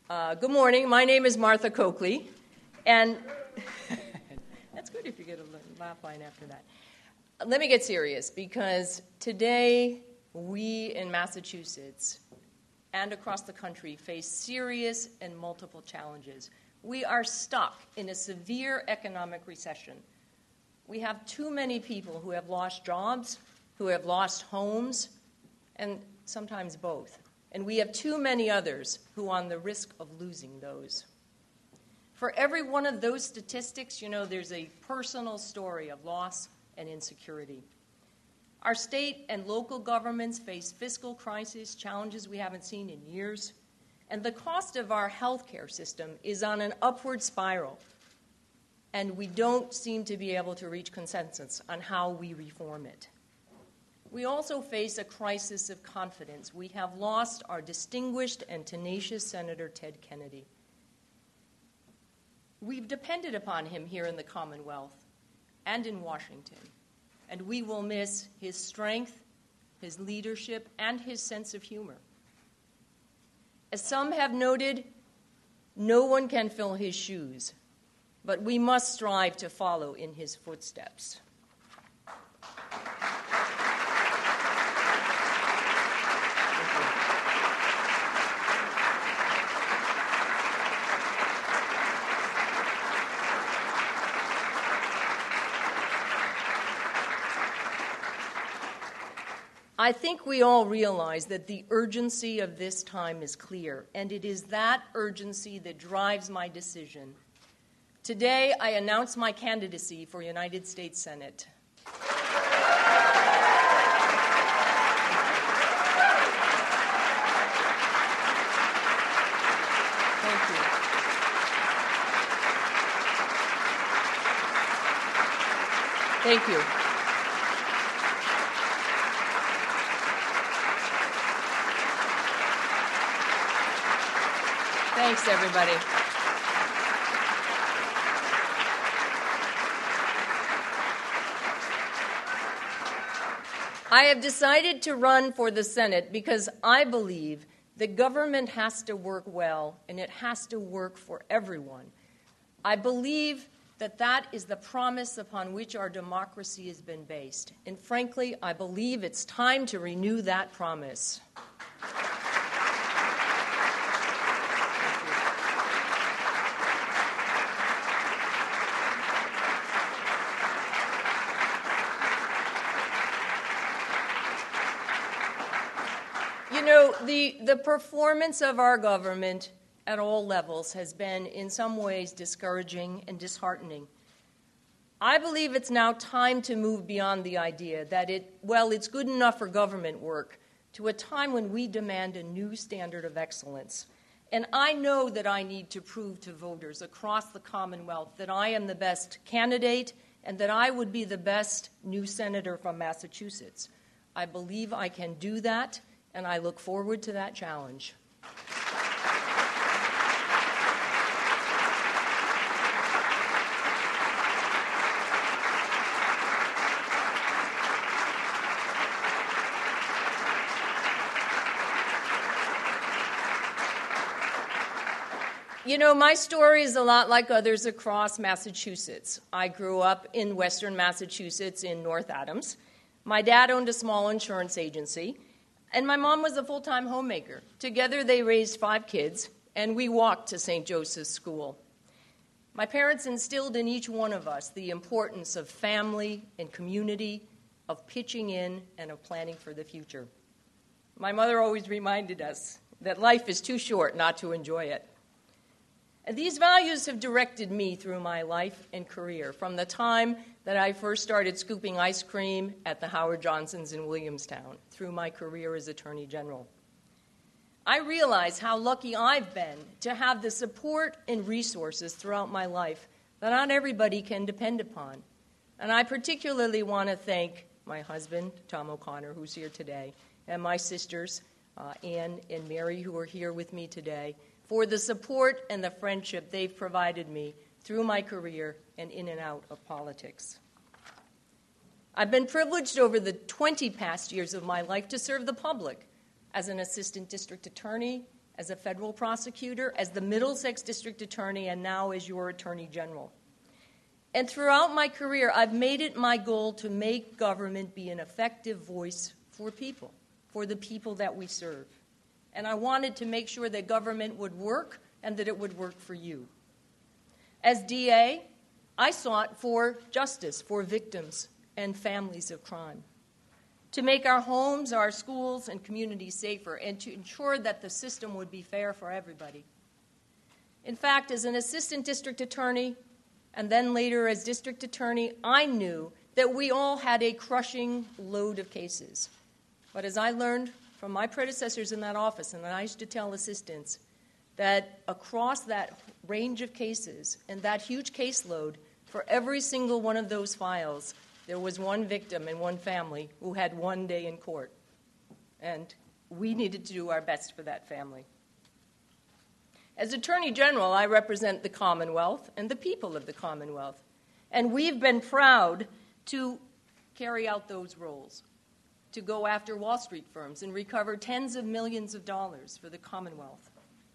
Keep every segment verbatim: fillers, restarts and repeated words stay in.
Uh, good morning. My name is Martha Coakley, and that's good if you get a laugh line after that. Let me get serious, because today we in Massachusetts and across the country face serious and multiple challenges. We are stuck in a severe economic recession. We have too many people who have lost jobs, who have lost homes, and sometimes both. And we have too many others who are on the risk of losing those. For every one of those statistics, you know, there's a personal story of loss and insecurity. Our state and local governments face fiscal crises, challenges we haven't seen in years, and the cost of our healthcare system is on an upward spiral, and we don't seem to be able to reach consensus on how we reform it. We also face a crisis of confidence. We have lost our distinguished and tenacious Senator Ted Kennedy. We've depended upon him here in the Commonwealth and in Washington, and we will miss his strength, his leadership, and his sense of humor. As some have noted, no one can fill his shoes, but we must strive to follow in his footsteps. I think we all realize that the urgency of this time is clear, and it is that urgency that drives my decision. Today, I announce my candidacy for United States Senate. Thank you. Thank you. Thanks, everybody. I have decided to run for the Senate because I believe that government has to work well and it has to work for everyone. I believe that that is the promise upon which our democracy has been based. And frankly, I believe it's time to renew that promise. You know, the, the performance of our government at all levels has been, in some ways, discouraging and disheartening. I believe it's now time to move beyond the idea that, it, well, it's good enough for government work, to a time when we demand a new standard of excellence. And I know that I need to prove to voters across the Commonwealth that I am the best candidate and that I would be the best new senator from Massachusetts. I believe I can do that, and I look forward to that challenge. You know, my story is a lot like others across Massachusetts. I grew up in western Massachusetts in North Adams. My dad owned a small insurance agency, and my mom was a full-time homemaker. Together they raised five kids, and we walked to Saint Joseph's School. My parents instilled in each one of us the importance of family and community, of pitching in, and of planning for the future. My mother always reminded us that life is too short not to enjoy it. And these values have directed me through my life and career, from the time that I first started scooping ice cream at the Howard Johnsons in Williamstown, through my career as Attorney General. I realize how lucky I've been to have the support and resources throughout my life that not everybody can depend upon. And I particularly want to thank my husband, Tom O'Connor, who's here today, and my sisters, uh, Ann and Mary, who are here with me today, for the support and the friendship they've provided me through my career and in and out of politics. I've been privileged over the twenty past years of my life to serve the public as an assistant district attorney, as a federal prosecutor, as the Middlesex District Attorney, and now as your Attorney General. And throughout my career, I've made it my goal to make government be an effective voice for people, for the people that we serve. And I wanted to make sure that government would work and that it would work for you. As D A, I sought for justice for victims and families of crime, to make our homes, our schools, and communities safer, and to ensure that the system would be fair for everybody. In fact, as an assistant district attorney, and then later as district attorney, I knew that we all had a crushing load of cases. But as I learned from my predecessors in that office, and I used to tell assistants, that across that range of cases and that huge caseload, for every single one of those files, there was one victim and one family who had one day in court. And we needed to do our best for that family. As Attorney General, I represent the Commonwealth and the people of the Commonwealth. And we've been proud to carry out those roles, to go after Wall Street firms and recover tens of millions of dollars for the Commonwealth.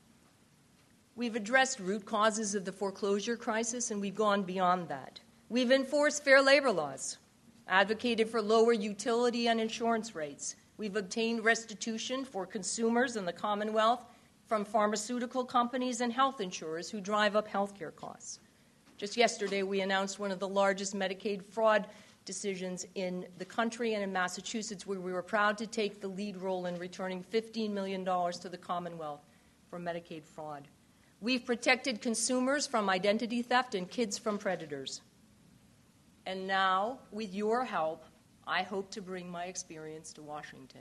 We've addressed root causes of the foreclosure crisis, and we've gone beyond that. We've enforced fair labor laws, advocated for lower utility and insurance rates. We've obtained restitution for consumers in the Commonwealth from pharmaceutical companies and health insurers who drive up health care costs. Just yesterday, we announced one of the largest Medicaid fraud decisions in the country and in Massachusetts, where we were proud to take the lead role in returning fifteen million dollars to the Commonwealth for Medicaid fraud. We've protected consumers from identity theft and kids from predators. And now, with your help, I hope to bring my experience to Washington.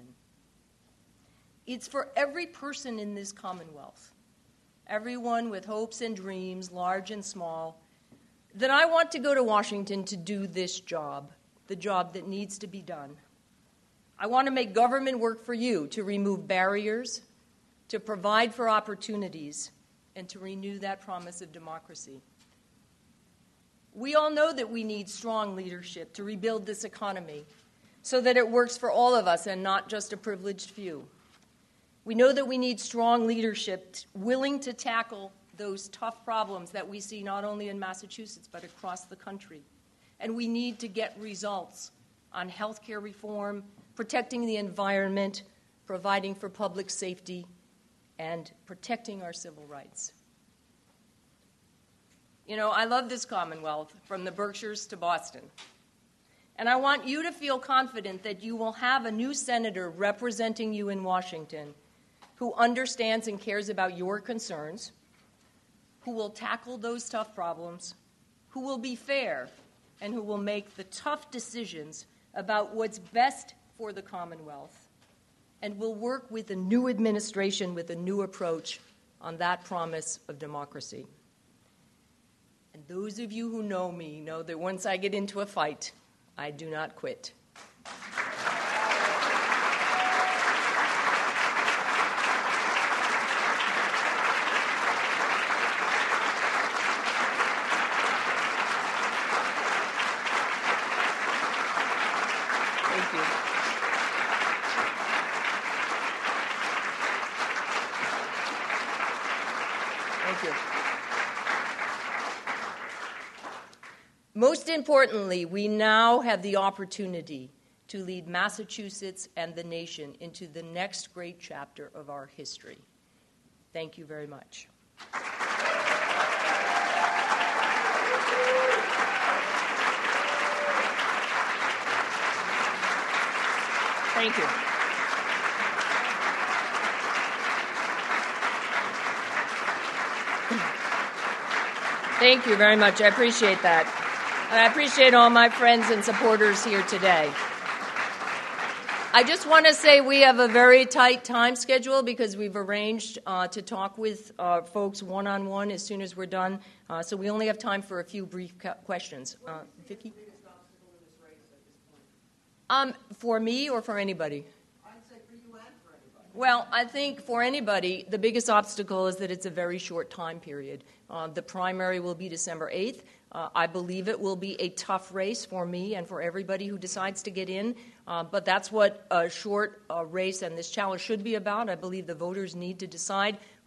It's for every person in this Commonwealth, everyone with hopes and dreams, large and small, that I want to go to Washington to do this job, the job that needs to be done. I want to make government work for you, to remove barriers, to provide for opportunities, and to renew that promise of democracy. We all know that we need strong leadership to rebuild this economy so that it works for all of us and not just a privileged few. We know that we need strong leadership willing to tackle those tough problems that we see not only in Massachusetts but across the country. And we need to get results on health care reform, protecting the environment, providing for public safety, and protecting our civil rights. You know, I love this Commonwealth, from the Berkshires to Boston. And I want you to feel confident that you will have a new senator representing you in Washington who understands and cares about your concerns, who will tackle those tough problems, who will be fair, and who will make the tough decisions about what's best for the Commonwealth, and will work with a new administration with a new approach on that promise of democracy. And those of you who know me know that once I get into a fight, I do not quit. Thank you. Thank you. Most importantly, we now have the opportunity to lead Massachusetts and the nation into the next great chapter of our history. Thank you very much. Thank you. Thank you very much. I appreciate that. And I appreciate all my friends and supporters here today. I just want to say we have a very tight time schedule because we've arranged uh, to talk with uh, folks one-on-one as soon as we're done. Uh, so we only have time for a few brief cu- questions. Uh, Vicki? Um, for me or for anybody? I'd say for you and for anybody. Well, I think for anybody, the biggest obstacle is that it's a very short time period. Uh, the primary will be December eighth. Uh, I believe it will be a tough race for me and for everybody who decides to get in, uh, but that's what a short uh, race and this challenge should be about. I believe the voters need to decide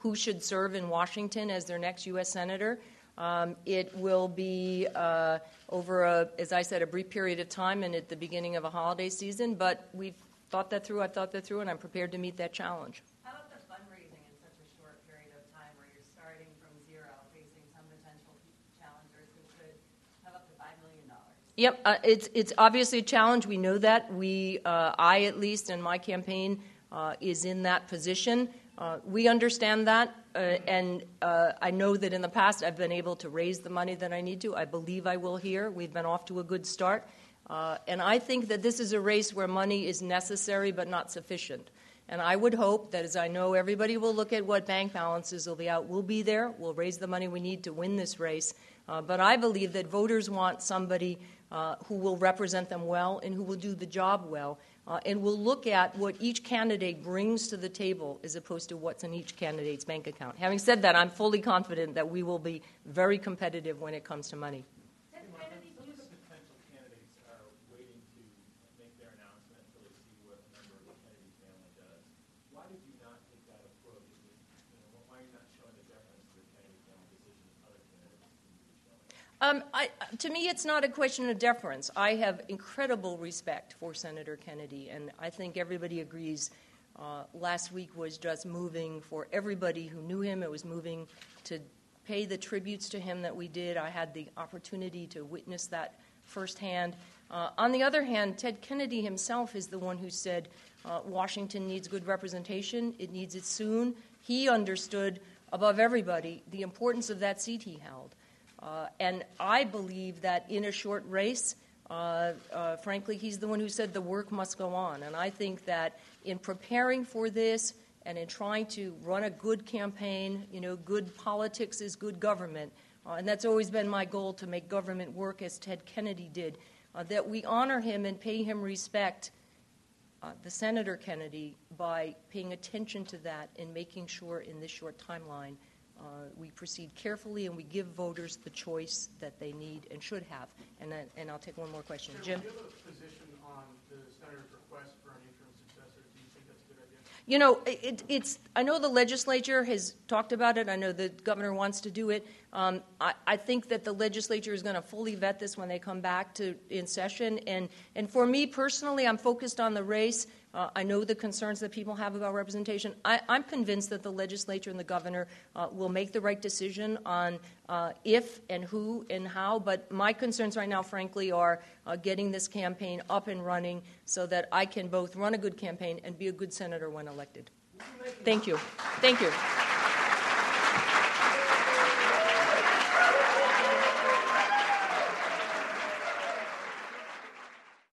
who should serve in Washington as their next U S senator. Um, it will be uh, over, a, as I said, a brief period of time and at the beginning of a holiday season, but we've thought that through, I've thought that through, and I'm prepared to meet that challenge. How about the fundraising in such a short period of time where you're starting from zero, facing some potential challengers who could have up to five million dollars? Yep, uh, it's, it's obviously a challenge. We know that. We, uh, I at least, in my campaign, uh, is in that position. Uh, we understand that, uh, and uh, I know that in the past I've been able to raise the money that I need to. I believe I will here. We've been off to a good start. Uh, and I think that this is a race where money is necessary but not sufficient. And I would hope that, as I know everybody will look at what bank balances will be out, we'll be there, we'll raise the money we need to win this race. Uh, but I believe that voters want somebody uh, who will represent them well and who will do the job well. Uh, and we'll look at what each candidate brings to the table as opposed to what's in each candidate's bank account. Having said that, I'm fully confident that we will be very competitive when it comes to money. Some of the potential candidates are waiting to make their announcement until they see what a member of the Kennedy family does. Why did you not take that approach? You know, why are you not showing the deference to the Kennedy family decision as other candidates seem to be showing? Um, I, to me, it's not a question of deference. I have incredible respect for Senator Kennedy, and I think everybody agrees uh, last week was just moving for everybody who knew him. It was moving to pay the tributes to him that we did. I had the opportunity to witness that firsthand. Uh, on the other hand, Ted Kennedy himself is the one who said uh, Washington needs good representation. It needs it soon. He understood above everybody the importance of that seat he held. Uh, and I believe that in a short race, uh, uh, frankly, he's the one who said the work must go on. And I think that in preparing for this and in trying to run a good campaign, you know, good politics is good government. Uh, and that's always been my goal, to make government work as Ted Kennedy did, uh, that we honor him and pay him respect, uh, the Senator Kennedy, by paying attention to that and making sure in this short timeline Uh, we proceed carefully and we give voters the choice that they need and should have. And then, and I'll take one more question. Jim? Do you have a position on the senator's request for an interim successor? Do you think that's a good idea? You know, it, it's. I know the legislature has talked about it. I know the governor wants to do it. Um, I, I think that the legislature is going to fully vet this when they come back to in session. And, and for me personally, I'm focused on the race. Uh, I know the concerns that people have about representation. I, I'm convinced that the legislature and the governor uh, will make the right decision on uh, if and who and how. But my concerns right now, frankly, are uh, getting this campaign up and running so that I can both run a good campaign and be a good senator when elected. Thank you. Thank you.